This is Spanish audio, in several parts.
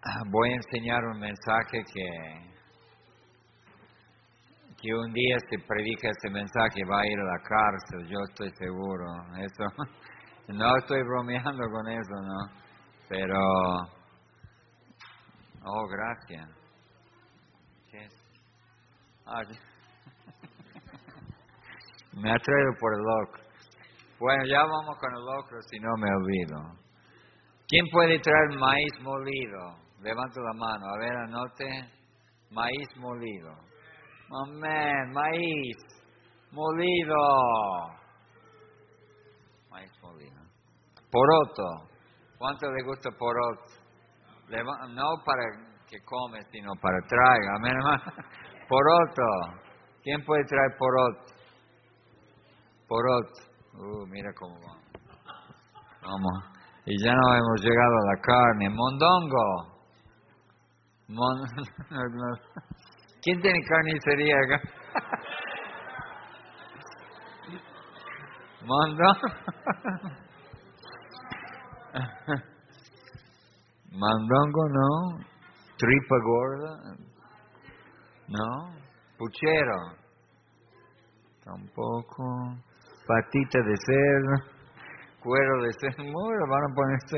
Voy a enseñar un mensaje que un día si predica ese mensaje va a ir a la cárcel, yo estoy seguro. Eso, no estoy bromeando con eso, ¿no? Pero, oh, gracias. ¿Qué es? Me ha traído por el locro. Bueno, ya vamos con el locro, si no me olvido. ¿Quién puede traer maíz molido? Levanta la mano, a ver, anote. Maíz molido. Amén, maíz molido. Maíz molido. Poroto. ¿Cuánto le gusta poroto? No para que come, sino para traiga. Amén, hermano. Poroto. ¿Quién puede traer poroto? Poroto. Mira cómo va. Vamos. Y ya no hemos llegado a la carne. Mondongo. ¿Quién tiene carnicería acá? Mondongo. Mondongo no. Tripa gorda. No. Puchero. Tampoco. Patita de cerdo. Cuero de cerdo. Bueno, van a ponerse.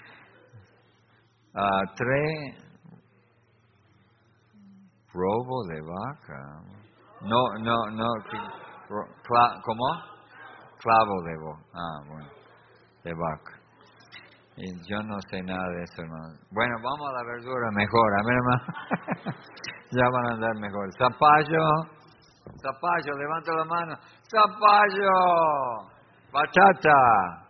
Robo de vaca. No. ¿Cómo? Clavo de vaca. Bueno. De vaca. Y yo no sé nada de eso, hermano. Bueno, vamos a la verdura mejor. A ver, hermano. Ya van a andar mejor. Zapallo, levanta la mano. Zapallo, batata.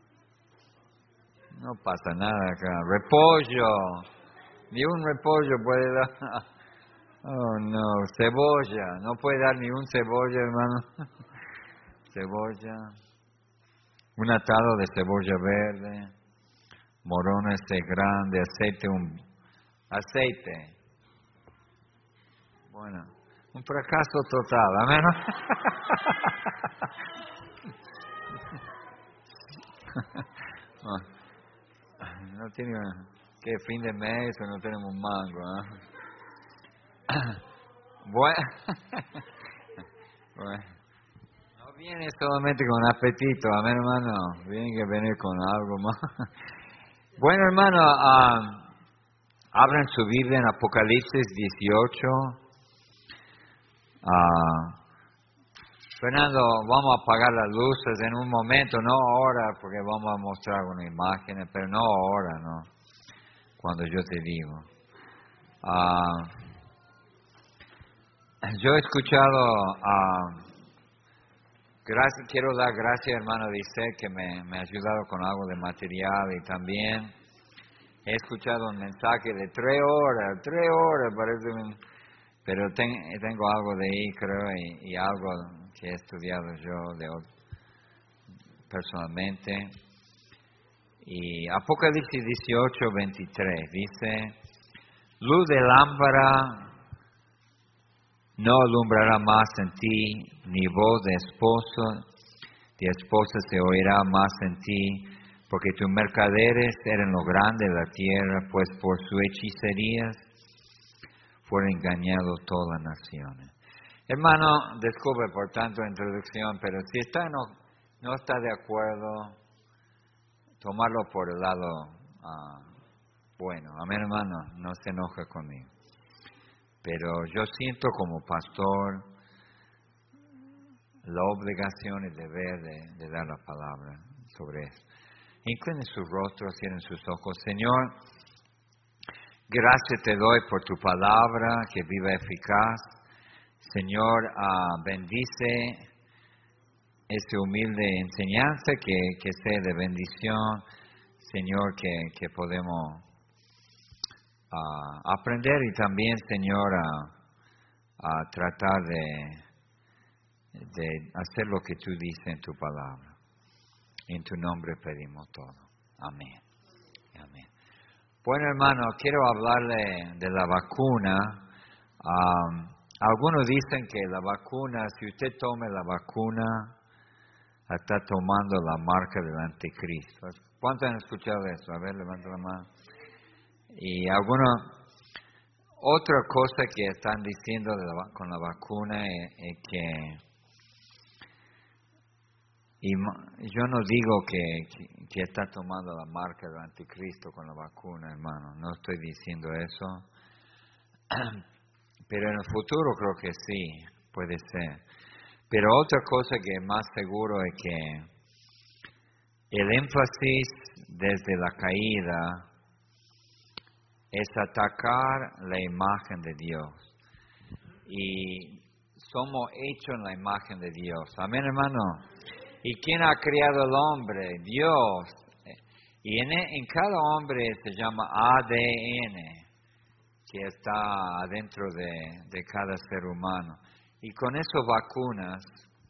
No pasa nada acá. Repollo. Ni un repollo puede dar. Oh, no. Cebolla. No puede dar ni un cebolla, hermano. Cebolla. Un atado de cebolla verde. Morones de grande. Aceite. Bueno. Un fracaso total. Amén. No tiene que fin de mes o no tenemos mango, ¿eh? Bueno, no viene solamente con apetito, amén, hermano. Viene que venir con algo más. Bueno, hermano, abran su Biblia en Apocalipsis 18. Fernando, vamos a apagar las luces en un momento, no ahora, porque vamos a mostrar una imagen, pero no ahora, no. Cuando yo te digo. Yo he escuchado, quiero dar gracias, hermano Dice, que me ha ayudado con algo de material y también he escuchado un mensaje de 3 horas, parece, pero tengo algo de ahí, creo, y algo que he estudiado yo personalmente. Y Apocalipsis 18, 23 dice, luz de lámpara no alumbrará más en ti, ni voz de esposa se oirá más en ti, porque tus mercaderes eran lo grande de la tierra, pues por sus hechicerías fueron engañados todas las naciones. Hermano, disculpe por tanto introducción, pero si no está de acuerdo, tomarlo por el lado bueno. Amén, hermano, no se enoja conmigo. Pero yo siento como pastor la obligación y deber de dar la palabra sobre eso. Inclinen sus rostros, cierren sus ojos. Señor, gracias te doy por tu palabra que viva eficaz. Señor, bendice esta humilde enseñanza que sea de bendición. Señor, que podemos aprender y también, Señor, a tratar de hacer lo que tú dices en tu palabra. En tu nombre pedimos todo. Amén. Amén. Bueno, hermano, quiero hablarle de la vacuna. Algunos dicen que la vacuna, si usted tome la vacuna, está tomando la marca del anticristo. ¿Cuántos han escuchado eso? A ver, levanta la mano. Y otra cosa que están diciendo con la vacuna es que, y yo no digo que está tomando la marca del anticristo con la vacuna, hermano, no estoy diciendo eso, pero en el futuro creo que sí, puede ser. Pero otra cosa que es más seguro es que el énfasis desde la caída es atacar la imagen de Dios. Y somos hechos en la imagen de Dios. Amén, hermano. ¿Y quién ha creado al hombre? Dios. Y en cada hombre se llama ADN, que está adentro de cada ser humano. Y con esas vacunas,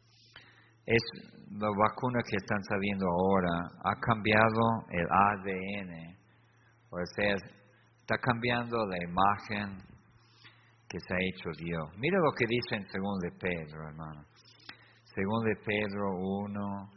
las vacunas que están saliendo ahora, ha cambiado el ADN. O sea, está cambiando la imagen que se ha hecho Dios. Mira lo que dice en 2 de Pedro, hermano. 2 de Pedro 1,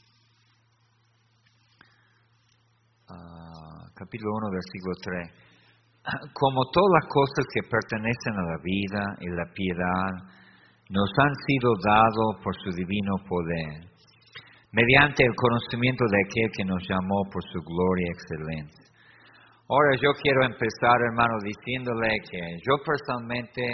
capítulo 1, versículo 3. Como todas las cosas que pertenecen a la vida y la piedad nos han sido dados por su divino poder, mediante el conocimiento de aquel que nos llamó por su gloria y excelencia. Ahora yo quiero empezar, hermano, diciéndole que yo personalmente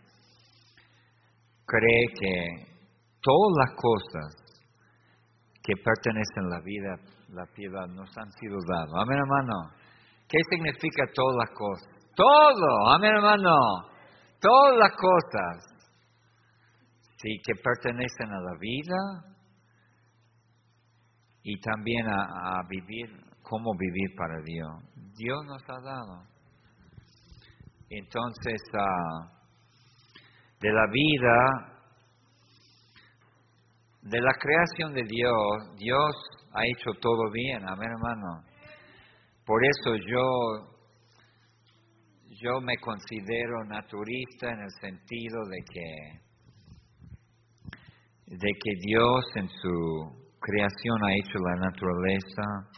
creo que todas las cosas que pertenecen a la vida, la piedad, nos han sido dadas. Amén, hermano. ¿Qué significa todas las cosas? Todo, amén, hermano. Todas las cosas, sí, que pertenecen a la vida y también a vivir, cómo vivir para Dios. Dios nos ha dado. Entonces, de la vida, de la creación de Dios, Dios ha hecho todo bien, amén, hermano. Por eso yo me considero naturista en el sentido de que Dios en su creación ha hecho la naturaleza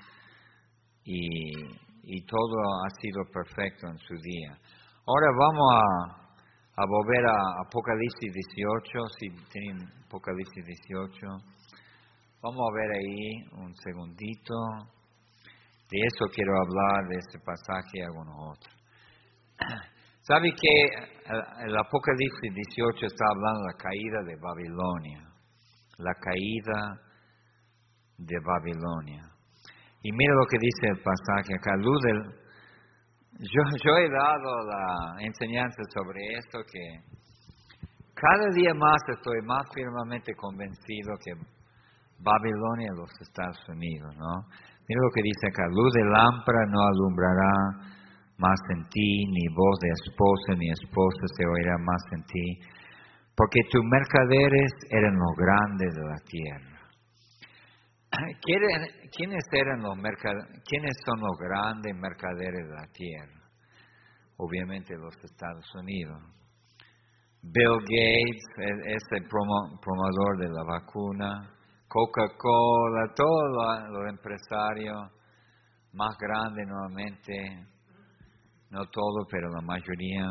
y todo ha sido perfecto en su día. Ahora vamos a volver a Apocalipsis 18, si tienen Apocalipsis 18. Vamos a ver ahí un segundito. De eso quiero hablar, de este pasaje y algunos otros. ¿Sabe que el Apocalipsis 18 está hablando de la caída de Babilonia? La caída de Babilonia. Y mira lo que dice el pasaje acá. Yo he dado la enseñanza sobre esto, que cada día más estoy más firmemente convencido que Babilonia es los Estados Unidos, ¿no? Mira lo que dice acá. Luz de lámpara no alumbrará más en ti, ni voz de esposa ni esposa se oirá más en ti, porque tus mercaderes eran los grandes de la tierra. ¿Quiénes son los grandes mercaderes de la tierra? Obviamente los Estados Unidos. Bill Gates es el promotor de la vacuna. Coca-Cola, todos los empresarios más grandes nuevamente, no todo, pero la mayoría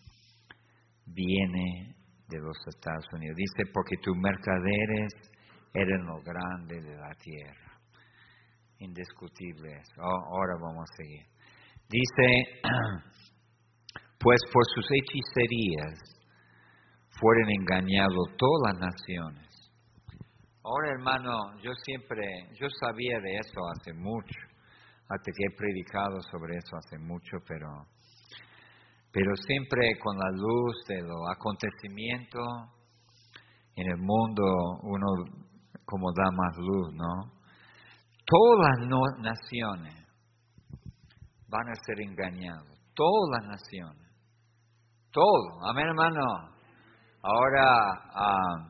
viene de los Estados Unidos. Dice, porque tus mercaderes eran los grandes de la tierra. Indiscutible eso. Ahora vamos a seguir. Dice, pues por sus hechicerías fueron engañados todas las naciones. Ahora, hermano, yo sabía de eso hace mucho, hasta que he predicado sobre eso hace mucho, pero siempre con la luz de los acontecimientos en el mundo, uno como da más luz, ¿no? Todas las naciones van a ser engañadas, todas las naciones, todo, amén, hermano. Ahora,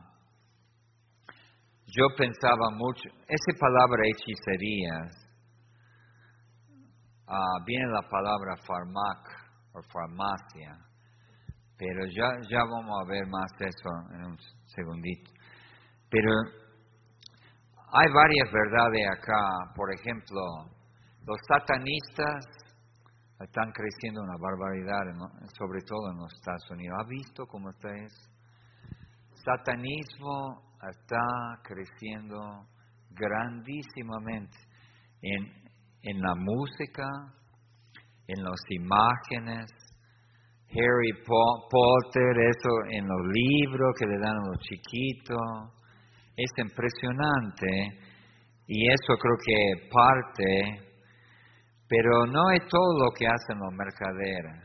yo pensaba mucho, esa palabra hechicerías, viene la palabra o farmacia, pero ya vamos a ver más de eso en un segundito. Pero hay varias verdades acá. Por ejemplo, los satanistas Están creciendo una barbaridad, sobre todo en los Estados Unidos. ¿Ha visto cómo está eso? Satanismo está creciendo grandísimamente en la música, en las imágenes, Harry Potter, eso en los libros que le dan a los chiquitos. Es impresionante y eso creo que parte, pero no es todo lo que hacen los mercaderes.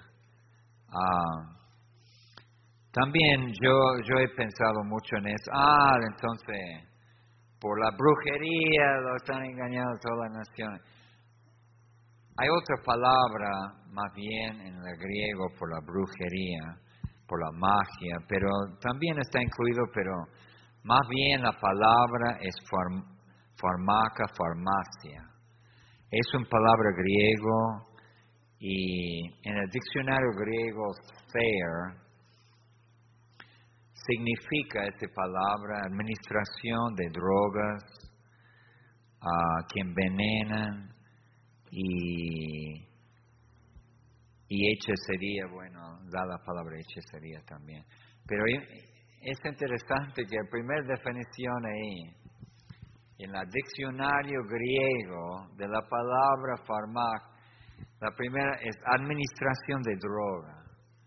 También yo he pensado mucho en eso. Entonces, por la brujería lo están engañando todas las naciones. Hay otra palabra, más bien en el griego, por la brujería, por la magia, pero también está incluido, pero más bien la palabra es farmacia. Es una palabra griego y en el diccionario griego, fair, significa esta palabra administración de drogas que envenenan y hechicería, da la palabra hechicería también. Pero es interesante que la primera definición ahí, en el diccionario griego de la palabra farmacia, la primera es administración de droga.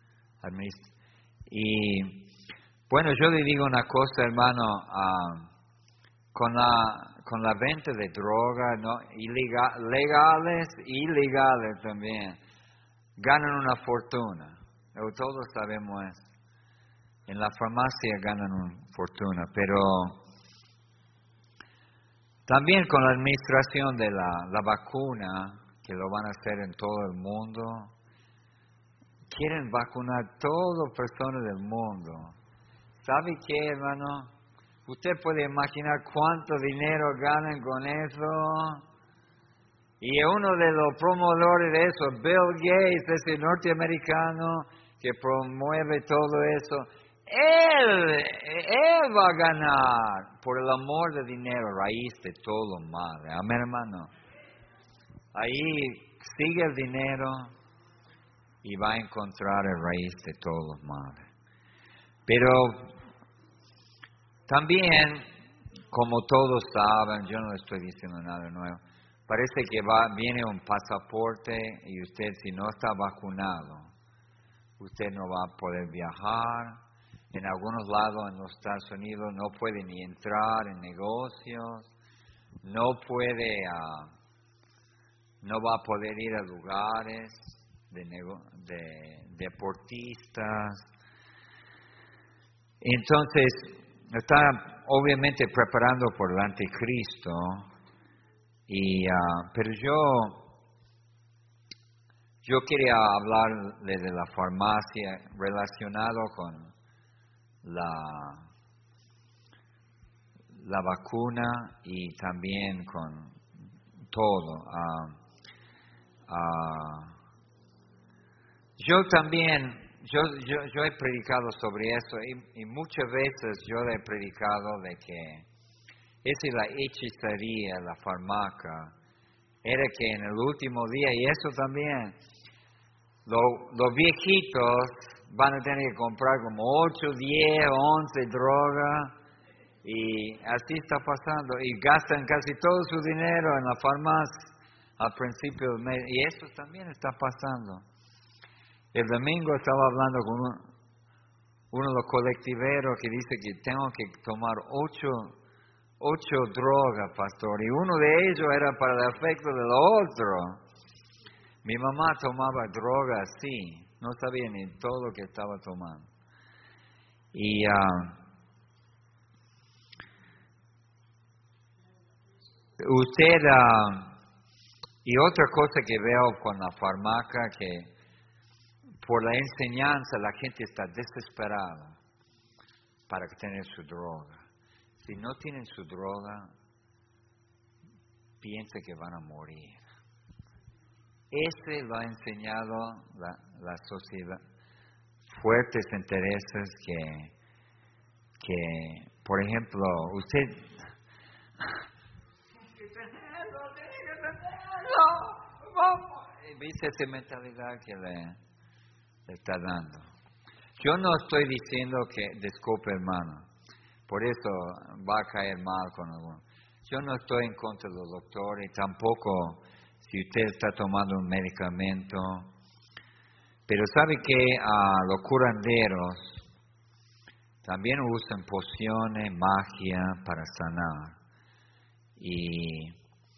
Yo le digo una cosa, hermano, con la venta de droga, ¿no? Legales, ilegales también, ganan una fortuna. Todos sabemos eso. En la farmacia ganan una fortuna, pero también con la administración de la vacuna, que lo van a hacer en todo el mundo, quieren vacunar a todas las personas del mundo. ¿Sabe qué, hermano? Usted puede imaginar cuánto dinero ganan con eso. Y uno de los promotores de eso, Bill Gates, ese norteamericano que promueve todo eso, él va a ganar por el amor de dinero, raíz de todo mal. Amén, hermano. Ahí sigue el dinero y va a encontrar el raíz de todo mal. Pero también, como todos saben, yo no le estoy diciendo nada nuevo, parece que viene un pasaporte y usted, si no está vacunado, usted no va a poder viajar. En algunos lados en los Estados Unidos no puede ni entrar en negocios, no va a poder ir a lugares de deportistas. Entonces, está obviamente preparando por el anticristo, pero yo quería hablarle de la farmacia relacionado con la vacuna y también con todo. Yo he predicado sobre eso y muchas veces yo he predicado de que esa es la hechicería, la farmacia, era que en el último día, y eso también, los viejitos van a tener que comprar como 8, 10, 11 drogas, y así está pasando, y gastan casi todo su dinero en la farmacia al principio del mes, y eso también está pasando. El domingo estaba hablando con uno de los colectiveros que dice que tengo que tomar 8 drogas, pastor, y uno de ellos era para el efecto de lo otro. Mi mamá tomaba drogas así, no sabía ni todo lo que estaba tomando. Y y otra cosa que veo con la farmacia, que por la enseñanza la gente está desesperada para tener su droga. Si no tienen su droga, piensa que van a morir. Ese lo ha enseñado la sociedad. Fuertes intereses que por ejemplo, usted... ¿viste esa mentalidad que le está dando? Yo no estoy diciendo que disculpe, hermano. Por eso va a caer mal con alguno. Yo no estoy en contra de los doctores, tampoco si usted está tomando un medicamento. Pero sabe que los curanderos también usan pociones, magia para sanar. Y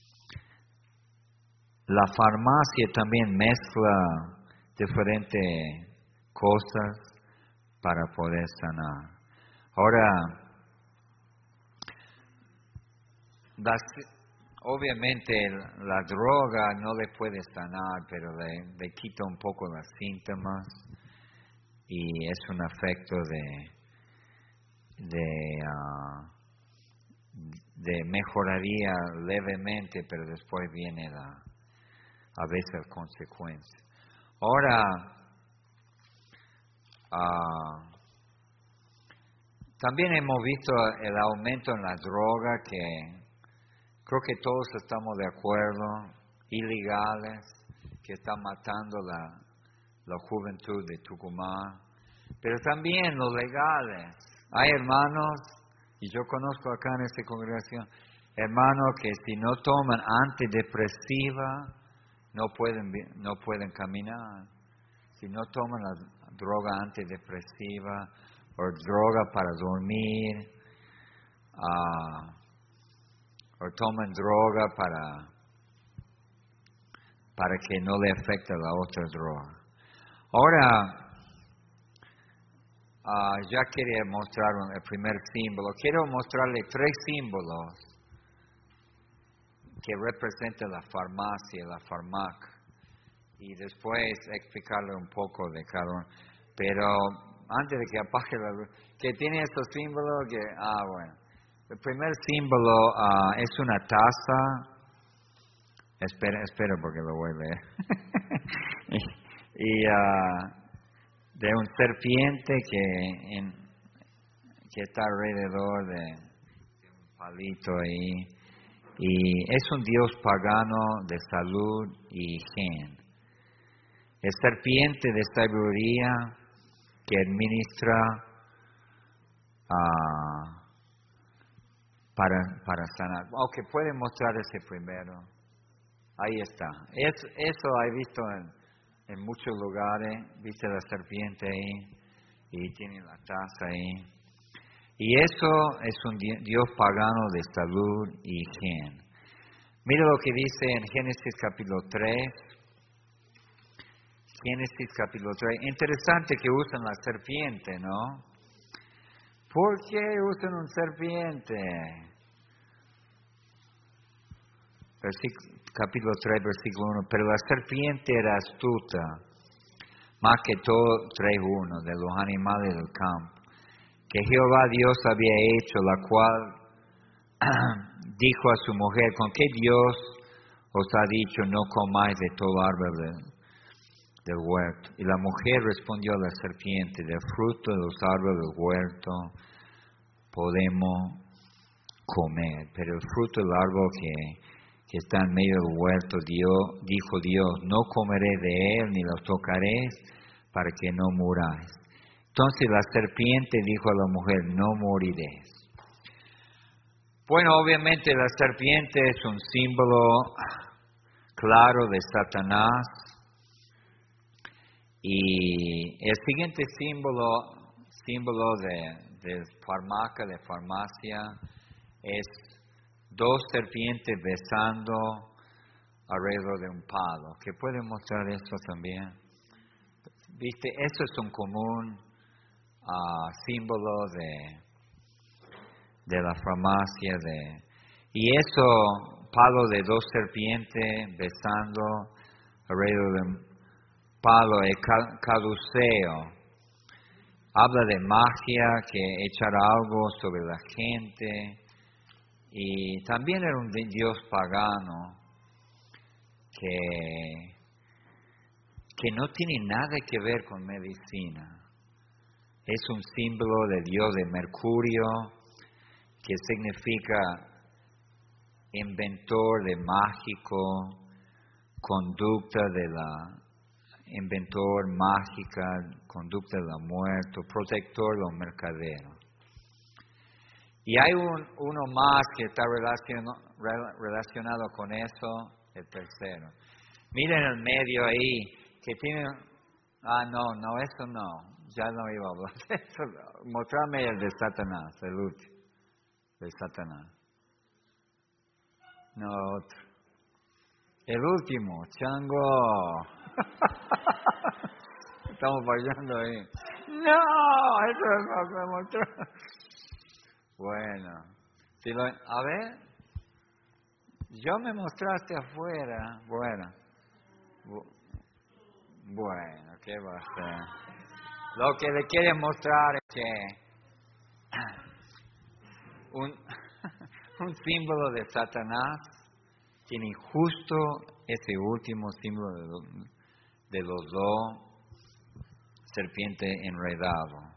la farmacia también mezcla diferentes cosas para poder sanar. Ahora, obviamente la droga no le puede sanar, pero le quita un poco los síntomas y es un efecto de mejoraría levemente, pero después viene a veces consecuencia. Ahora, también hemos visto el aumento en la droga, que creo que todos estamos de acuerdo, ilegales, que están matando la juventud de Tucumán, pero también los legales. Hay hermanos, y yo conozco acá en esta congregación, hermanos que si no toman antidepresiva, no pueden caminar. Si no toman la droga antidepresiva o droga para dormir, o toman droga para que no le afecte la otra droga. Ahora, ya quería mostrar el primer símbolo. Quiero mostrarle 3 símbolos que representan la farmacia, la farmac, y después explicarle un poco de cada uno. Pero antes de que apague la luz, que tiene estos símbolos que, bueno. El primer símbolo es una taza. Espera porque lo voy a leer. y de un serpiente que está alrededor de un palito ahí. Y es un dios pagano de salud y higiene. El serpiente de sabiduría que administra para sanar. Ok, pueden mostrar ese primero. Ahí está. Eso he visto en muchos lugares. Viste la serpiente ahí y tiene la taza ahí. Y eso es un dios pagano de salud y higiene. Mira lo que dice en Génesis capítulo 3. Génesis capítulo 3. Interesante que usan la serpiente, ¿no? ¿Por qué usan un serpiente? Capítulo 3, versículo 1. Pero la serpiente era astuta, más que todo 3:1, de los animales del campo, que Jehová Dios había hecho, la cual dijo a su mujer: ¿con qué Dios os ha dicho no comáis de todo árbol del huerto? Y la mujer respondió a la serpiente: del fruto de los árboles del huerto podemos comer, pero el fruto del árbol que está en medio del huerto, dijo Dios: no comeré de él ni lo tocaréis para que no muráis. Entonces la serpiente dijo a la mujer: no moriréis. Bueno, obviamente la serpiente es un símbolo claro de Satanás. Y el siguiente símbolo de farmacia, es 2 serpientes besando alrededor de un palo. ¿Que pueden mostrar eso también? ¿Viste? Eso es un común símbolo de la farmacia. Y eso, palo de 2 serpientes besando alrededor de un palo, el caduceo. Habla de magia, que echar algo sobre la gente. Y también era un dios pagano que no tiene nada que ver con medicina. Es un símbolo de dios de Mercurio, que significa inventor de mágico, conducta de la inventor, mágica, conducta de la muerte, protector de los mercaderos. Y hay uno más que está relacionado con eso, el tercero. Miren el medio ahí, que tiene... no, eso no. Ya no iba a hablar de eso. Mostrame el de Satanás, el último. De Satanás. No, otro. El último, Chango. Estamos fallando ahí. No, eso no se mostró. Bueno, a ver, yo me mostraste afuera. Bueno, ¿qué va a ser? Lo que le quiere mostrar es que un símbolo de Satanás tiene justo ese último símbolo de los dos serpientes enredados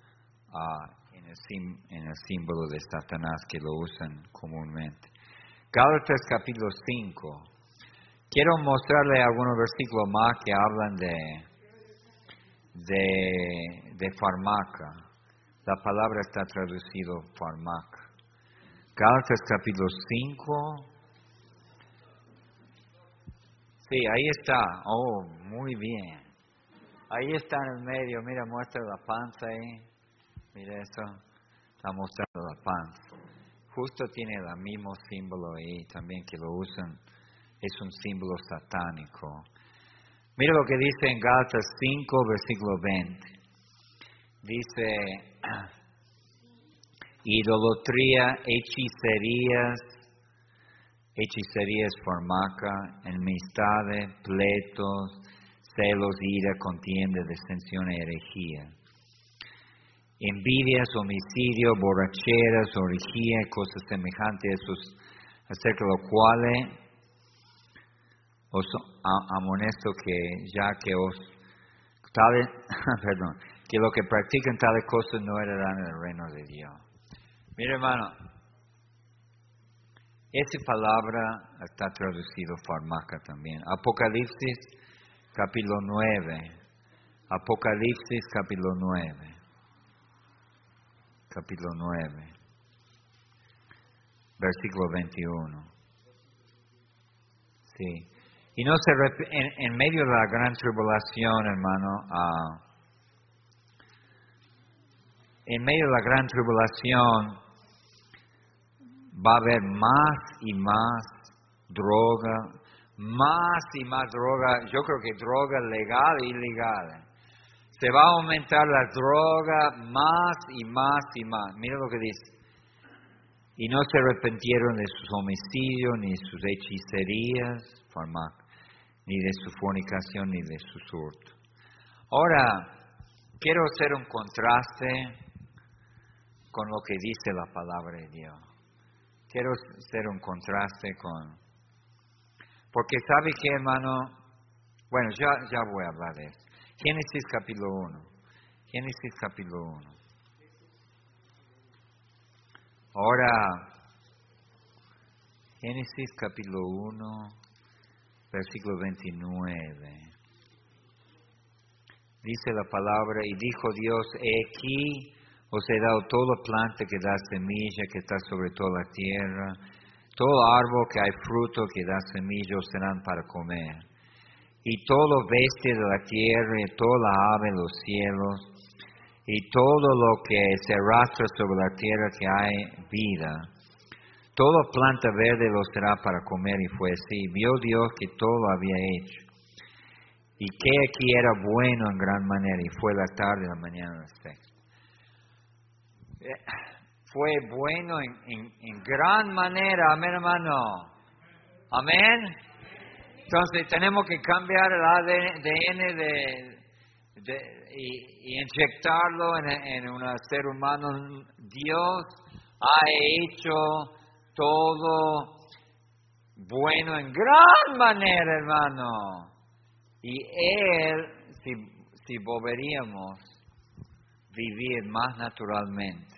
en el símbolo de Satanás que lo usan comúnmente. Gálatas capítulo 5. Quiero mostrarle algunos versículos más que hablan de fármaca. La palabra está traducido fármaca. Gálatas capítulo 5. Sí, ahí está. Oh, muy bien. Ahí está en el medio. Mira, muestra la panza ahí. Mira eso. Está mostrando la panza. Justo tiene el mismo símbolo ahí también que lo usan. Es un símbolo satánico. Mira lo que dice en Gálatas 5, versículo 20. Dice, idolatría, hechicerías, fármaca, enemistades, pleitos, celos, ira, contienda, disensión y herejía. Envidias, homicidio, borracheras, orgía, cosas semejantes a esos, acerca de los cuales os amonesto que lo que practican tales cosas no heredarán el reino de Dios. Mira, hermano, esa palabra está traducido fármaca también. Apocalipsis capítulo 9. Apocalipsis capítulo 9. Capítulo 9. Versículo 21. Sí. Y no se en medio de la gran tribulación, hermano, en medio de la gran tribulación va a haber más y más droga, yo creo que droga legal e ilegal. Se va a aumentar la droga más y más y más. Mira lo que dice. Y no se arrepintieron de sus homicidios, ni de sus hechicerías, ni de su fornicación, ni de su hurto. Ahora, quiero hacer un contraste con lo que dice la palabra de Dios. Quiero hacer un contraste porque ¿sabe qué, hermano? Bueno, ya voy a hablar de eso. Génesis capítulo 1. Génesis capítulo 1. Ahora, Génesis capítulo 1, versículo 29. Dice la palabra, y dijo Dios, he aquí, os he dado toda planta que da semilla, que está sobre toda la tierra, todo árbol que hay fruto que da semilla, os serán para comer. Y todo bestia de la tierra, y toda ave de los cielos, y todo lo que se arrastra sobre la tierra que hay vida, toda planta verde lo será para comer. Y fue así. Vio Dios que todo lo había hecho, y que aquí era bueno en gran manera, y fue la tarde y la mañana la sexta. Fue bueno en gran manera, amén, hermano. Amén. Entonces tenemos que cambiar el ADN y inyectarlo en un ser humano. Dios ha hecho todo bueno en gran manera, hermano. Y Él, si volveríamos vivir más naturalmente,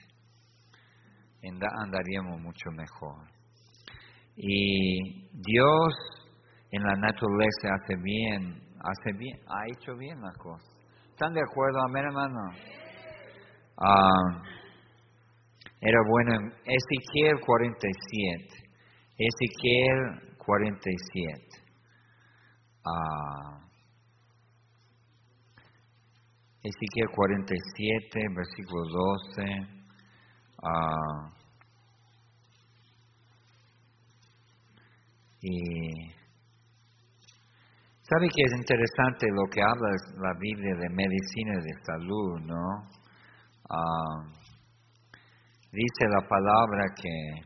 andaríamos mucho mejor. Y Dios en la naturaleza hace bien, ha hecho bien las cosas. ¿Están de acuerdo? Amén, hermano. Era bueno en Ezequiel 47. Ezequiel 47. Ezequiel 47, versículo 12. Y sabe que es interesante lo que habla la Biblia de medicina y de salud, ¿no? Dice la palabra que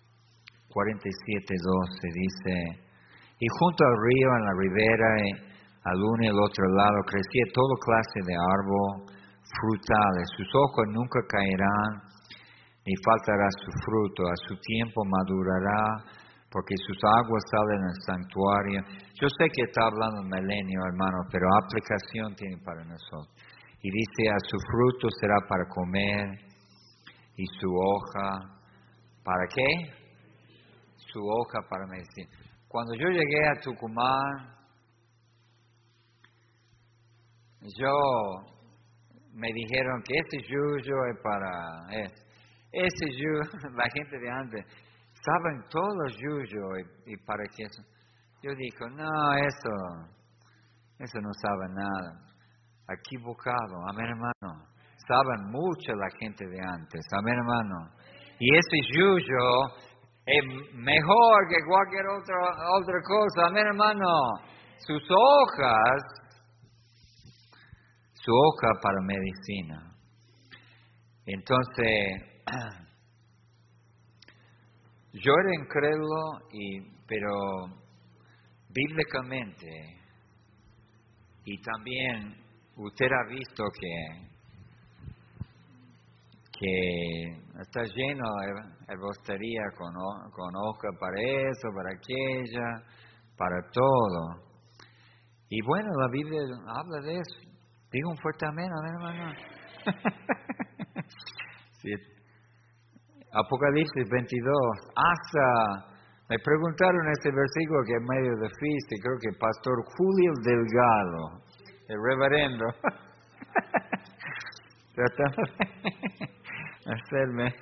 47:12 dice, y junto al río, en la ribera, al uno y al otro lado, crecía toda clase de árbol frutales. Sus hojas nunca caerán, ni faltará su fruto. A su tiempo madurará, porque sus aguas salen del santuario. Yo sé que está hablando el milenio, hermano, pero aplicación tiene para nosotros. Y dice, a su fruto será para comer, y su hoja, ¿para qué? Su hoja para medicina. Cuando yo llegué a Tucumán, me dijeron que ese yuyo es para eso. Ese yuyo, la gente de antes, saben todos los yuyos y para qué eso. Yo digo, no, eso no sabe nada. Equivocado, amén, hermano. Saben mucho la gente de antes, amén, hermano. Y ese yuyo es mejor que cualquier otra cosa, amén, hermano. Su hoja para medicina. Entonces, yo era incrédulo, pero bíblicamente, y también usted ha visto que está lleno de herbostería con hoja para eso, para aquella, para todo. Y bueno, la Biblia habla de eso. Digo un fuerte amén, hermano. Sí. Apocalipsis 22. Me preguntaron este versículo que es medio difícil. Creo que Pastor Julio Delgado, el reverendo, tratando de hacerme.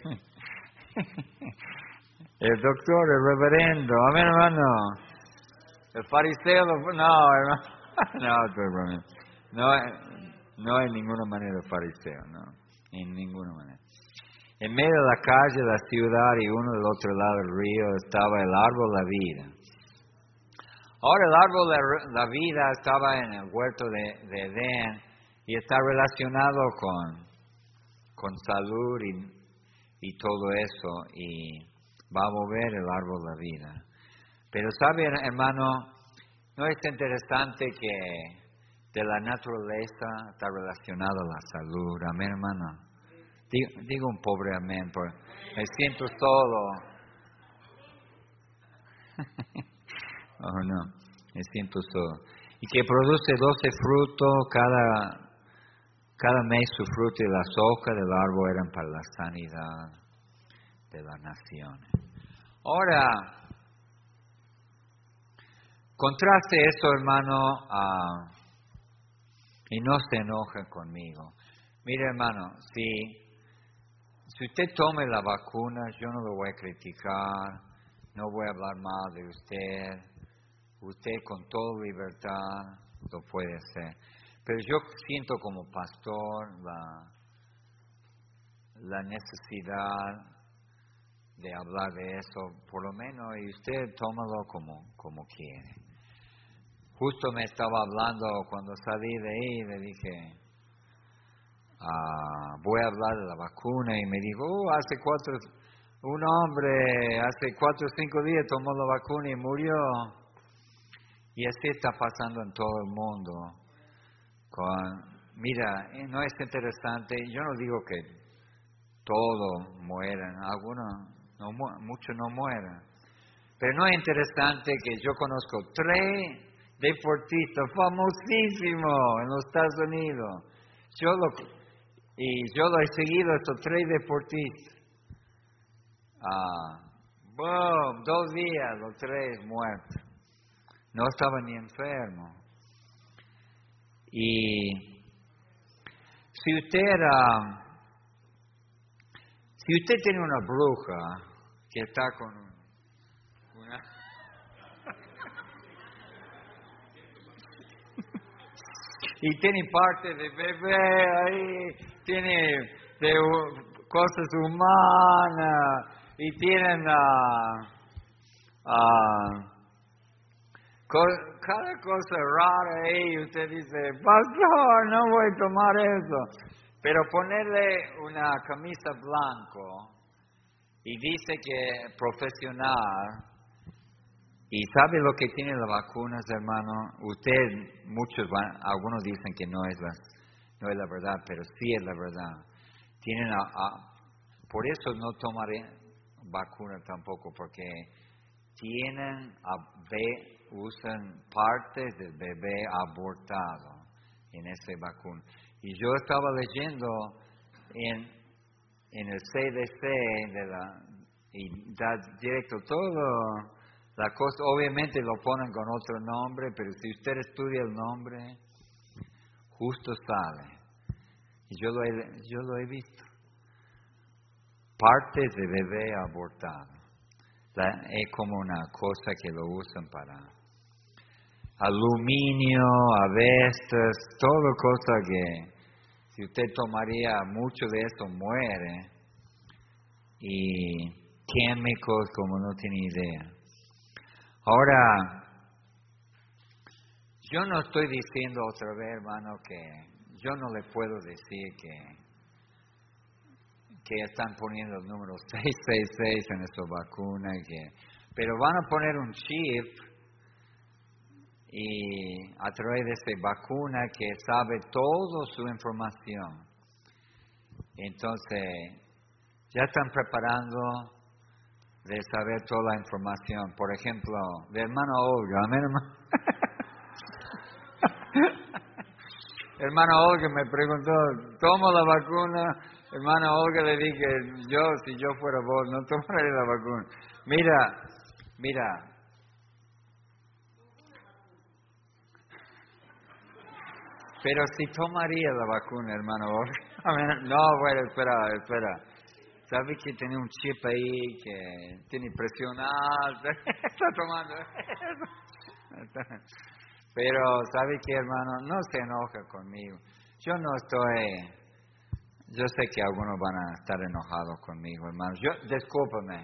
El doctor, el reverendo. Amén, hermano. El fariseo, no, hermano. No, estoy bromeando. No hay ninguna manera de fariseo, no, en ninguna manera. En medio de la calle de la ciudad y uno del otro lado del río estaba el árbol de la vida. Ahora el árbol de la vida estaba en el huerto de Edén y está relacionado con salud y todo eso, y va a mover el árbol de la vida. Pero sabe, hermano, ¿no es interesante que de la naturaleza está relacionado a la salud? Amén, hermano. Digo un pobre amén, porque me siento solo. Oh, no, me siento solo. Y que produce 12 frutos, cada mes su fruto, y las hojas del árbol eran para la sanidad de las naciones. Ahora, contraste eso, hermano, y no se enoja conmigo. Mire, hermano, si usted tome la vacuna, yo no lo voy a criticar, no voy a hablar mal de usted. Usted con toda libertad lo puede hacer. Pero yo siento como pastor la necesidad de hablar de eso, por lo menos, y usted tómalo como quiere. Justo me estaba hablando cuando salí de ahí, le dije, voy a hablar de la vacuna, y me dijo, un hombre hace 4 o 5 días tomó la vacuna y murió. Y así está pasando en todo el mundo. Mira, no es interesante, yo no digo que todos mueran, muchos no mueran, pero no es interesante que yo conozco 3 deportistas famosísimos en los Estados Unidos. Yo lo he seguido, estos 3 deportistas. 2 días, los 3 muertos. no estaba ni enfermo. Y si usted tiene una bruja que está con una y tiene parte de bebé ahí, tiene de cosas humanas y tienen cada cosa rara ahí, usted dice, pastor, no voy a tomar eso. Pero ponerle una camisa blanco y dice que profesional, y sabe lo que tiene las vacunas, hermano. Algunos dicen que no es la verdad, pero sí es la verdad. Por eso no tomaré vacuna tampoco, porque usan partes del bebé abortado en esa vacuna. Y yo estaba leyendo en el CDC y da directo todo la cosa. Obviamente lo ponen con otro nombre, pero si usted estudia el nombre, justo sale. Y yo lo he visto. Partes de bebé abortado. Es como una cosa que lo usan para aluminio, asbestos, todo cosa que si usted tomaría mucho de eso muere, y químicos como no tiene idea. Ahora, yo no estoy diciendo otra vez, hermano, que yo no le puedo decir que están poniendo el número 666 en esta vacuna, pero van a poner un chip y a través de esta vacuna que sabe toda su información. Entonces, ya están preparando de saber toda la información. Por ejemplo, de hermana Olga. Amén, hermano. Hermana Olga me preguntó, ¿tomo la vacuna? Hermana Olga le dije, si yo fuera vos, no tomaría la vacuna. Mira. Pero si tomaría la vacuna, hermano Olga. No, bueno, espera. ¿Sabe que tiene un chip ahí que tiene presión alta? Está tomando eso. Pero, ¿sabe qué, hermano? No se enoja conmigo. Yo sé que algunos van a estar enojados conmigo, hermano. Discúlpame.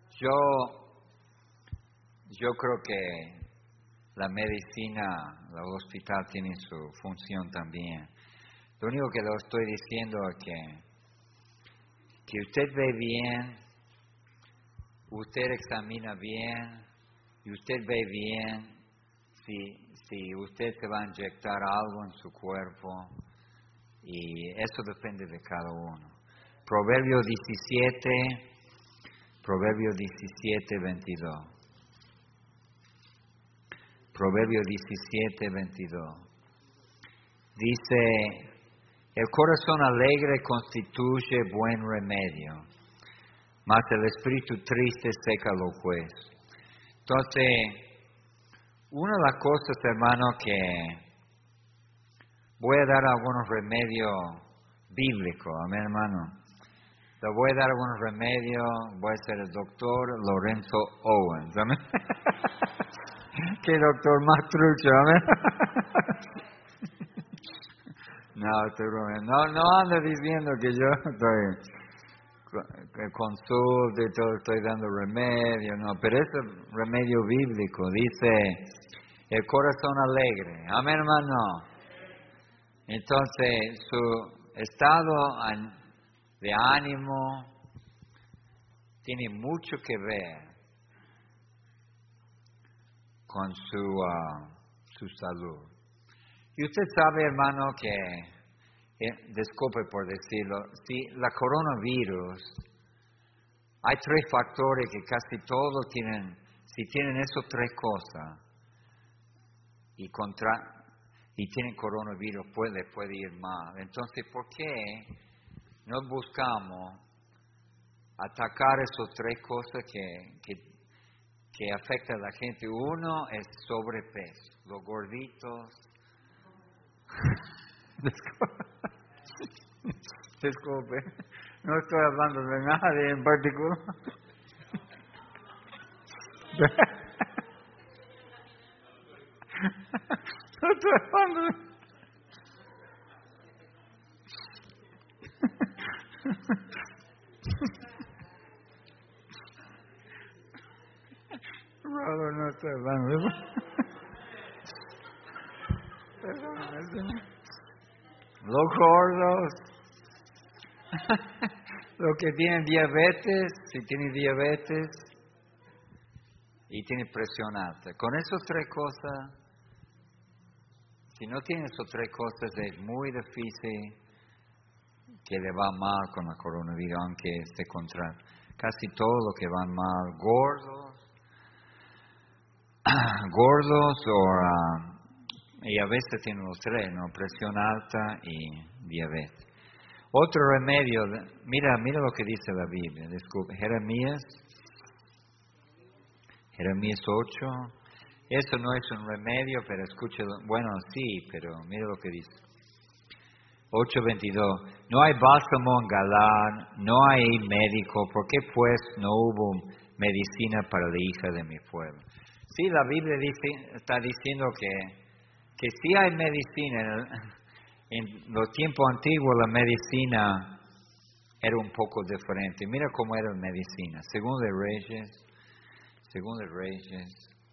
Yo creo que la medicina, el hospital tiene su función también. Lo único que lo estoy diciendo es que usted ve bien, usted examina bien, y usted ve bien si usted se va a inyectar algo en su cuerpo, y eso depende de cada uno. Proverbio 17, 22. Proverbio 17, 22. Dice, el corazón alegre constituye buen remedio, mas el espíritu triste seca los huesos. Entonces, una de las cosas, hermano, que voy a dar algunos remedios bíblicos, amén, hermano. Le voy a dar algunos remedios, voy a ser el doctor Lorenzo Owens, amén. Qué doctor más trucho, amén. No, estoy bromeando. No ando diciendo que yo estoy consulta y todo, estoy dando remedio, no, pero es remedio bíblico. Dice, el corazón alegre, amén, hermano. Entonces, su estado de ánimo tiene mucho que ver con su salud. Y usted sabe, hermano, que, disculpe por decirlo, si la coronavirus, hay 3 factores que casi todos tienen, si tienen esos 3 cosas y tienen coronavirus, puede ir mal. Entonces, ¿por qué no buscamos atacar esas 3 cosas que afecta a la gente. Uno es sobrepeso, los gorditos. Disculpe, no estoy hablando de nadie en particular. No estoy hablando de... Brother, no estoy hablando de eso. Perdóname. Los gordos, los que tienen diabetes, si tienen diabetes y tienen presión alta. Con esas tres cosas, si no tienen esas tres cosas, es muy difícil que le va mal con la coronavirus, aunque esté contra casi todo lo que van mal, gordos y a veces tienen los tres, ¿no? Presión alta y diabetes. Otro remedio, mira lo que dice la Biblia, disculpe, Jeremías 8, eso no es un remedio, pero escúchelo, bueno sí, pero mira lo que dice. 8:22, no hay bálsamo en Galaad, no hay médico, ¿por qué pues no hubo medicina para la hija de mi pueblo? Sí, la Biblia está diciendo que sí hay medicina. En los tiempos antiguos la medicina era un poco diferente. Mira cómo era la medicina. Según de Reyes.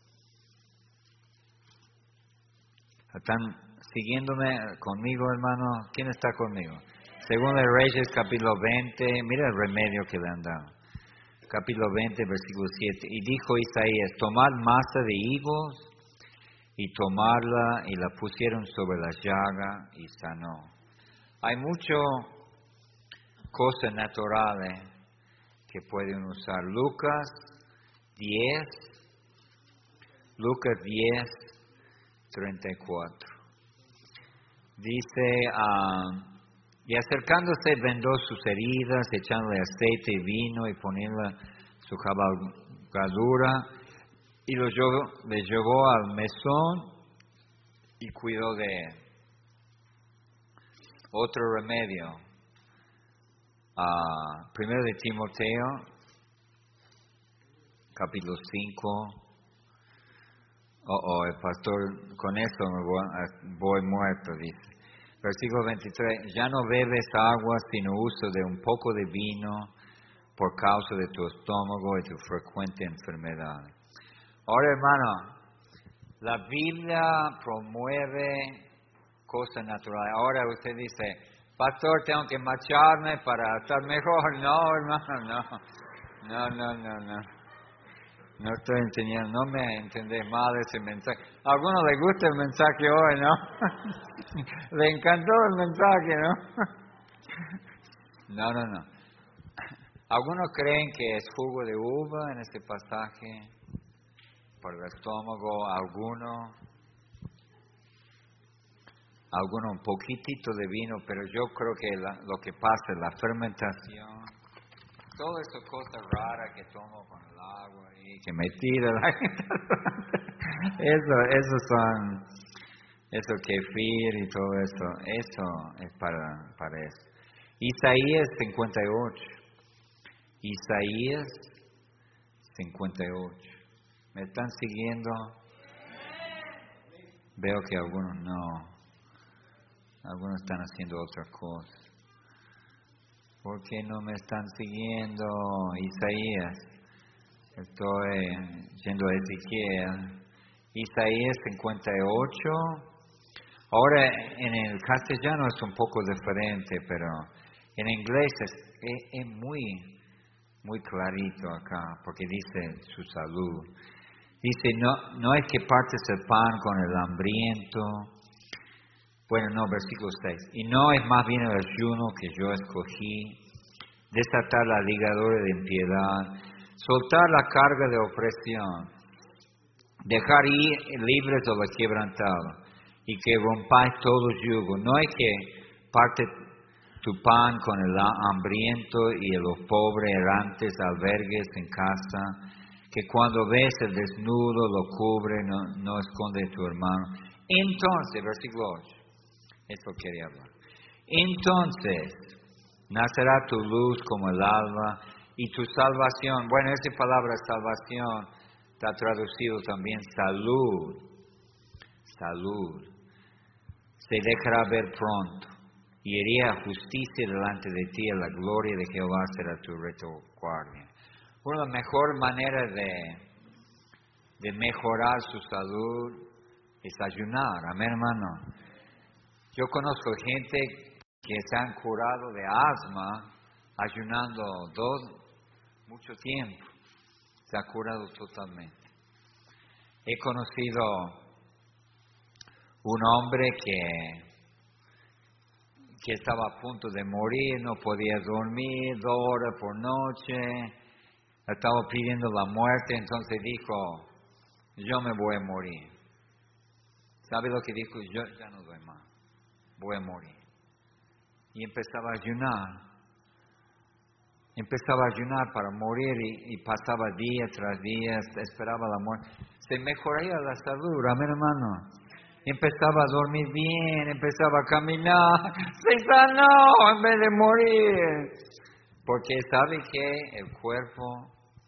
¿Están siguiéndome conmigo, hermano? ¿Quién está conmigo? Según de Reyes, capítulo 20. Mira el remedio que le han dado. Capítulo 20, versículo 7. Y dijo Isaías, tomad masa de higos y tomarla y la pusieron sobre la llaga y sanó. Hay muchas cosas naturales que pueden usar. Lucas 10:34. Dice, y acercándose vendó sus heridas, echándole aceite y vino y poniéndole su cabalgadura, y le llevó al mesón y cuidó de él. Otro remedio, primero de Timoteo, capítulo 5. El pastor, con esto me voy muerto, dice. Versículo 23, ya no bebes agua, sino uso de un poco de vino por causa de tu estómago y tu frecuente enfermedad. Ahora, hermano, la Biblia promueve cosas naturales. Ahora usted dice, pastor, tengo que marcharme para estar mejor. No, hermano, no. No estoy enseñando, no me entendés mal ese mensaje. A algunos les gusta el mensaje hoy, ¿no? Le encantó el mensaje, ¿no? No. Algunos creen que es jugo de uva en este pasaje para el estómago, algunos un poquitito de vino, pero yo creo que lo que pasa es la fermentación, todas esas cosas raras que tomo con el agua y que me tira la gente. Eso kefir y todo eso es para eso. Isaías 58. ¿Me están siguiendo? Veo que algunos no. Algunos están haciendo otra cosa. ¿Por qué no me están siguiendo? Isaías. Estoy yendo a Ezequiel. Isaías 58. Ahora en el castellano es un poco diferente, pero en inglés es muy clarito acá, porque dice su salud. Dice, no es que partes el pan con el hambriento. Bueno, no, versículo 6. Y no es más bien el ayuno que yo escogí, desatar la ligadura de impiedad, soltar la carga de opresión, dejar ir libres de los quebrantados, y que rompáis todo yugo. No es que parte tu pan con el hambriento y los pobres errantes albergues en casa, que cuando ves el desnudo lo cubre, no esconde tu hermano. Entonces, versículo 8, esto quería hablar. Entonces, nacerá tu luz como el alba y tu salvación. Bueno, esa palabra salvación está traducido también salud. Salud. Se dejará ver pronto y haría justicia delante de ti, y la gloria de Jehová será tu retaguardia. Una de las mejores maneras de mejorar su salud es ayunar. Amén, hermano. Yo conozco gente que se han curado de asma ayunando mucho tiempo. Se ha curado totalmente. He conocido un hombre que estaba a punto de morir, no podía dormir 2 horas por noche, estaba pidiendo la muerte, entonces dijo, yo me voy a morir. ¿Sabe lo que dijo? Yo ya no doy más, voy a morir. Y empezaba a ayunar. Empezaba a ayunar para morir y pasaba día tras día, esperaba la muerte. Se mejoraría la salud, amén, hermano. Empezaba a dormir bien, empezaba a caminar, se sanó en vez de morir. Porque sabe que el cuerpo,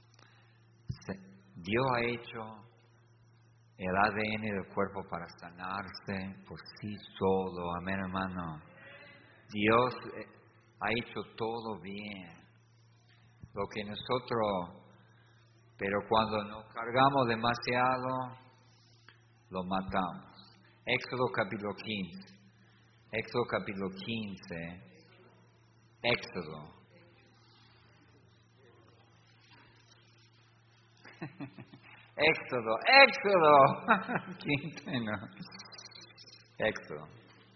Dios ha hecho el ADN del cuerpo para sanarse por sí solo, amén, hermano. Dios ha hecho todo bien. Lo que nosotros, pero cuando nos cargamos demasiado, lo matamos. Éxodo capítulo 15. Éxodo capítulo 15. Éxodo. Éxodo. 15, no. Éxodo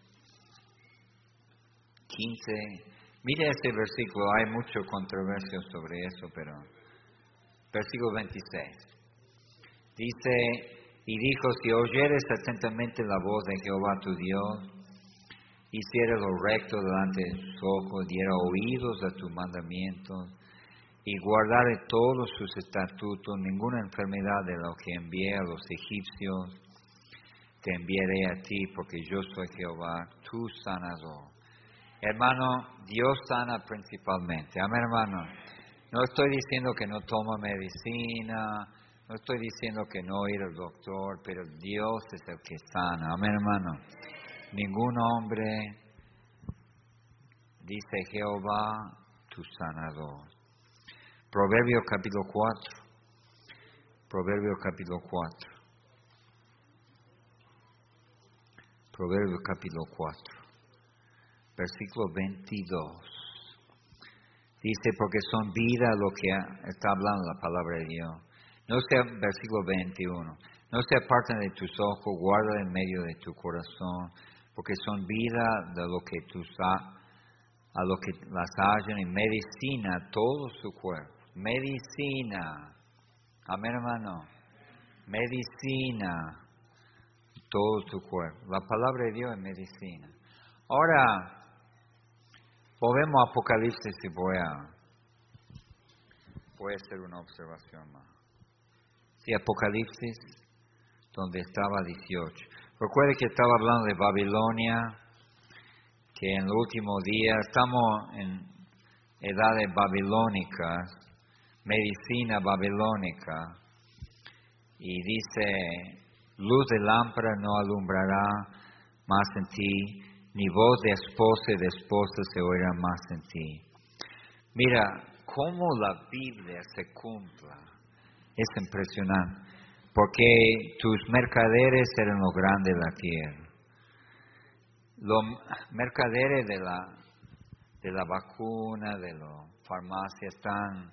15. Mire este versículo, hay mucha controversia sobre eso, pero versículo 26. Dice, y dijo, si oyeres atentamente la voz de Jehová tu Dios, hicieres lo recto delante de sus ojos, diera oídos a tus mandamientos, y guardare todos sus estatutos, ninguna enfermedad de lo que envié a los egipcios, te enviaré a ti, porque yo soy Jehová, tu sanador. Hermano, Dios sana principalmente. Amén, hermano. No estoy diciendo que no toma medicina, no estoy diciendo que no ir al doctor, pero Dios es el que sana. Amén, hermano. Ningún hombre dice Jehová, tu sanador. Proverbios capítulo 4. Proverbios capítulo 4. Proverbios capítulo 4. Versículo 22. Dice, porque son vida lo que está hablando la palabra de Dios. No sea, versículo 21. No se aparten de tus ojos, guarda en medio de tu corazón, porque son vida de lo que a lo que las hallan, y medicina a todo su cuerpo. Medicina. Amén, hermano. Medicina todo tu cuerpo. La palabra de Dios es medicina. Ahora, volvemos a Apocalipsis y voy a hacer una observación más. Sí, Apocalipsis, donde estaba 18. Recuerde que estaba hablando de Babilonia, que en el último día estamos en edades babilónicas, medicina babilónica, y dice, luz de lámpara no alumbrará más en ti, ni voz de esposa y de esposa se oirá más en ti. Mira, cómo la Biblia se cumpla, es impresionante, porque tus mercaderes eran los grandes de la tierra. Los mercaderes de la vacuna, de la farmacia, están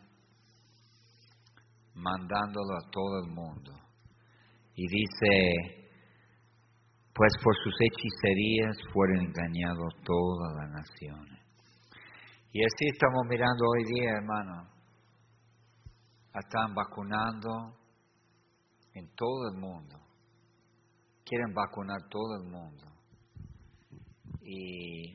mandándolo a todo el mundo. Y dice, pues por sus hechicerías fueron engañados todas las naciones. Y así estamos mirando hoy día, hermano. Están vacunando en todo el mundo. Quieren vacunar todo el mundo. Y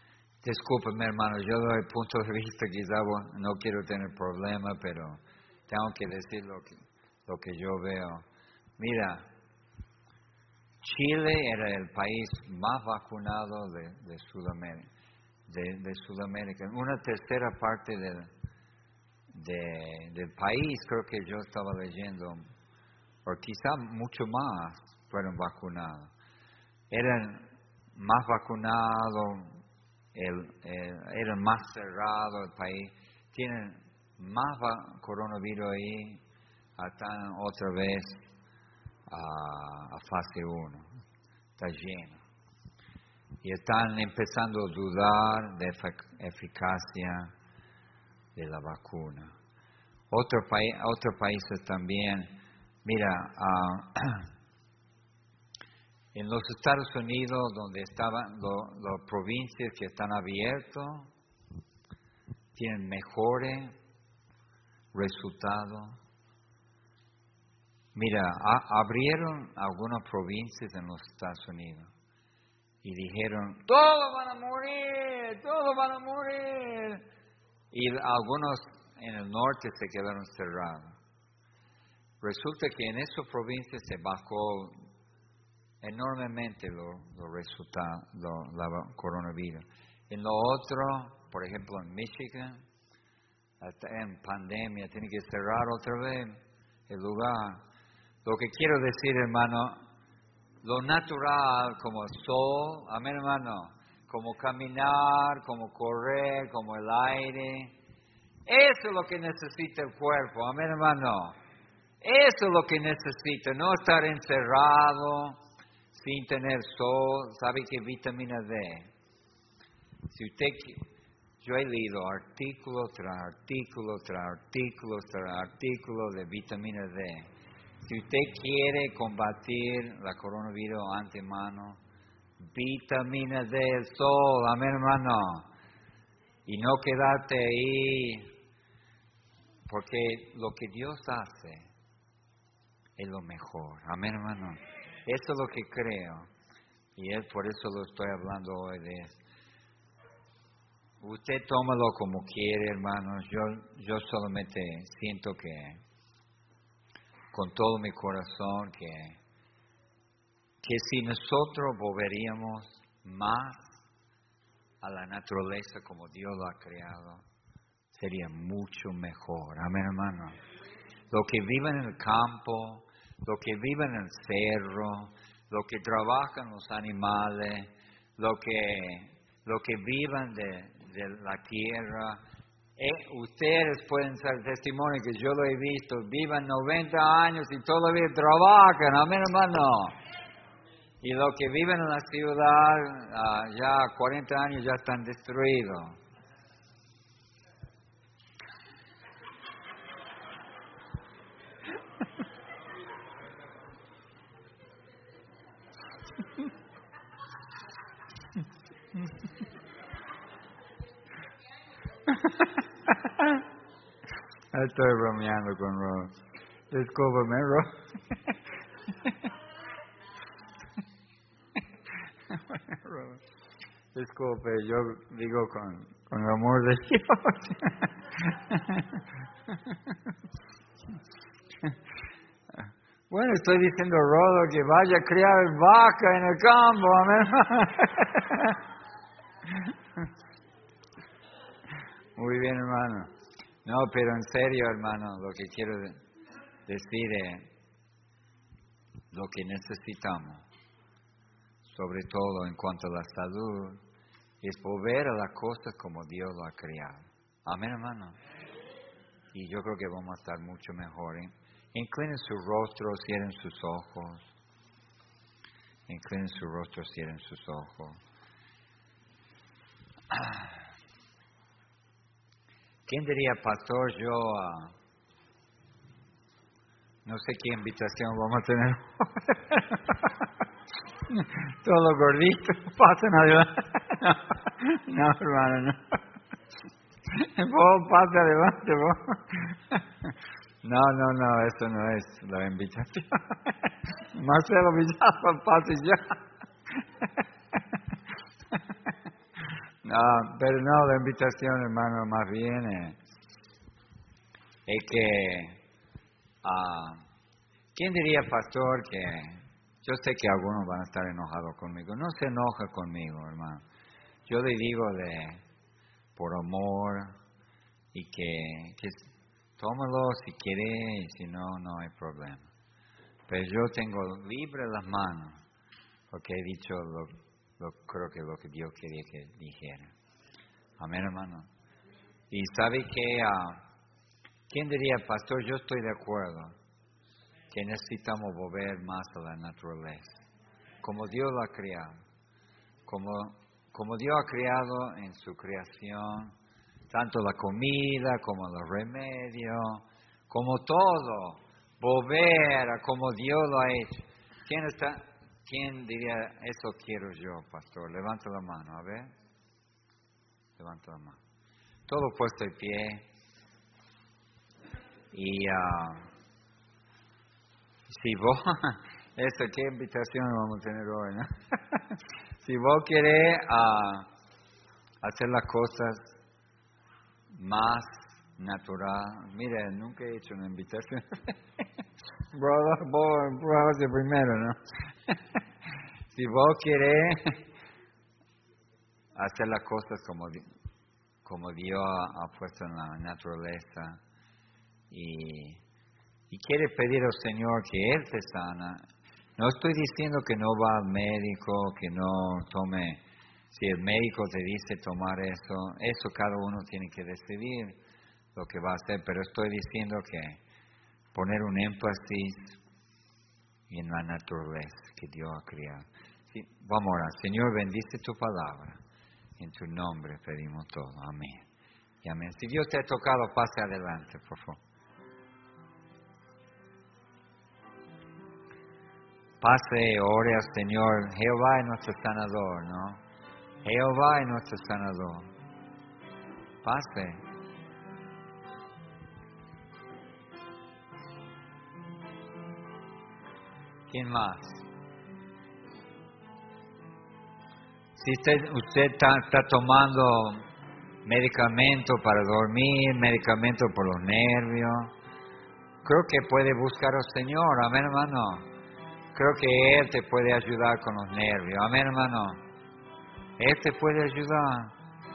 discúlpeme, hermano, yo doy el punto de vista, quizá no quiero tener problemas, pero tengo que decir lo que yo veo. Mira, Chile era el país más vacunado de Sudamérica. De Sudamérica. Una tercera parte del país, creo que yo estaba leyendo, o quizá mucho más, fueron vacunados. Eran más vacunados, era más cerrado el país. Tienen más coronavirus ahí, están otra vez a fase 1. Está lleno. Y están empezando a dudar de eficacia de la vacuna. Otros países también. Mira, en los Estados Unidos, donde estaban las provincias que están abiertas, tienen mejores resultados. Mira, abrieron algunas provincias en los Estados Unidos y dijeron, todos van a morir. Y algunos en el norte se quedaron cerrados. Resulta que en esas provincias se bajó enormemente los resultados, la coronavirus. En lo otro, por ejemplo en Michigan, hasta en pandemia, tiene que cerrar otra vez el lugar. Lo que quiero decir, hermano, lo natural como el sol, amén, hermano, como caminar, como correr, como el aire, eso es lo que necesita el cuerpo, amén, hermano. Eso es lo que necesita, no estar encerrado, sin tener sol. ¿Sabe qué? Vitamina D. Si usted, yo he leído artículo tras artículo, tras artículo, tras artículo de vitamina D. Si usted quiere combatir la coronavirus antemano, vitamina D, el sol, amén, hermano. Y no quedarte ahí, porque lo que Dios hace es lo mejor, amén, hermano. Eso es lo que creo, y por eso lo estoy hablando hoy de eso. Usted tómalo como quiere, hermanos. Yo solamente siento que, con todo mi corazón, que si nosotros volveríamos más a la naturaleza como Dios lo ha creado, sería mucho mejor. Amén, hermano. Los que viven en el campo, los que viven en el cerro, los que trabajan los animales, los que viven de la tierra, ustedes pueden ser testimonio que yo lo he visto, viven 90 años y todavía trabajan, amén, hermano. Y los que viven en la ciudad, ya 40 años ya están destruidos. Estoy bromeando con Ro. Discúlpame, Ro. Disculpe, yo digo con el amor de Dios. Bueno, estoy diciendo a Rodo que vaya a criar vaca en el campo, amén. Muy bien, hermano. No, pero en serio, hermano, lo que quiero decir es lo que necesitamos, sobre todo en cuanto a la salud, es volver a las cosas como Dios lo ha creado. Amén, hermano. Y yo creo que vamos a estar mucho mejor. Inclinen su rostro, cierren sus ojos. Inclinen su rostro, cierren sus ojos. ¿Quién diría, pastor, yo no sé qué invitación vamos a tener? Todos los gorditos pasan adelante. No, hermano, no. Vos pasa adelante, vos. No, eso no es la invitación. Marcelo Villalba, pase ya. No, pero no, la invitación, hermano, más bien es que ¿Quién diría, pastor, que yo sé que algunos van a estar enojados conmigo? No se enoja conmigo, hermano. Yo le digo por amor y que tómalo si quiere y si no, no hay problema. Pero yo tengo libre las manos porque he dicho creo que lo que Dios quería que dijera. Amén, hermano. Y sabe que, ¿quién diría, pastor? Yo estoy de acuerdo que necesitamos volver más a la naturaleza, como Dios lo ha creado, como Dios ha creado en su creación, tanto la comida como los remedios, como todo, volver a como Dios lo ha hecho. ¿Quién diría, eso quiero yo, pastor? Levanta la mano, a ver. Levanta la mano. Todo puesto de pie. Y si vos, qué invitación vamos a tener hoy, ¿no? Si vos querés hacer las cosas más natural, mire, nunca he hecho una invitación. Vos vas de primero, ¿no? Si vos querés hacer las cosas como Dios ha puesto en la naturaleza y quiere pedir al Señor que Él te sana, no estoy diciendo que no va al médico, que no tome, si el médico te dice tomar eso cada uno tiene que decidir lo que va a hacer, pero estoy diciendo que poner un énfasis en la naturaleza que Dios ha creado. Sí, vamos a orar. Señor, bendice tu palabra. En tu nombre pedimos todo. Amén. Y amén. Si Dios te ha tocado, pase adelante, por favor. Pase, ore al Señor. Jehová es nuestro sanador, ¿no? Jehová es nuestro sanador. Pase. ¿Quién más? Si usted está tomando medicamento para dormir, medicamento por los nervios, creo que puede buscar al Señor. Amén, hermano. Creo que Él te puede ayudar con los nervios. Amén, hermano. Él te puede ayudar.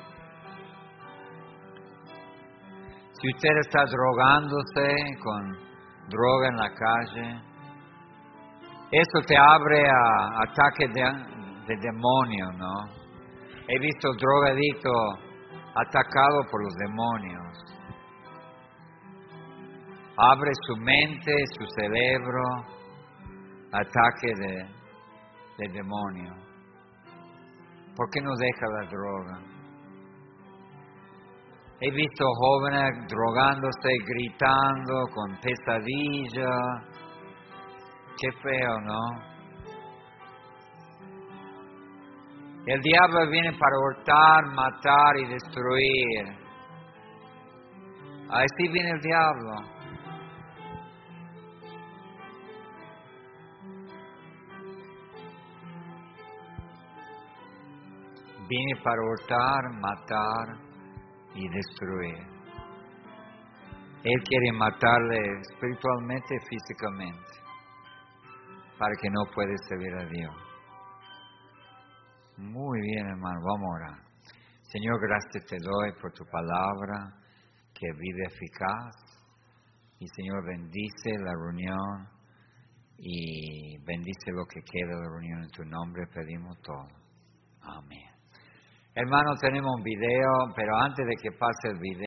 Si usted está drogándose con droga en la calle, eso te abre a ataques de demonios, ¿no? He visto drogadictos atacados por los demonios. Abre su mente, su cerebro, ataque de demonios. ¿Por qué no deja la droga? He visto jóvenes drogándose, gritando, con pesadillas. Qué feo, ¿no? El diablo viene para hurtar, matar y destruir. Así viene el diablo. Viene para hurtar, matar y destruir. Él quiere matarle espiritualmente y físicamente, para que no pueda servir a Dios. Muy bien, hermano, vamos a orar. Señor, gracias te doy por tu palabra, que vive eficaz. Y Señor, bendice la reunión y bendice lo que queda de la reunión. En tu nombre pedimos todo. Amén. Hermano, tenemos un video, pero antes de que pase el video,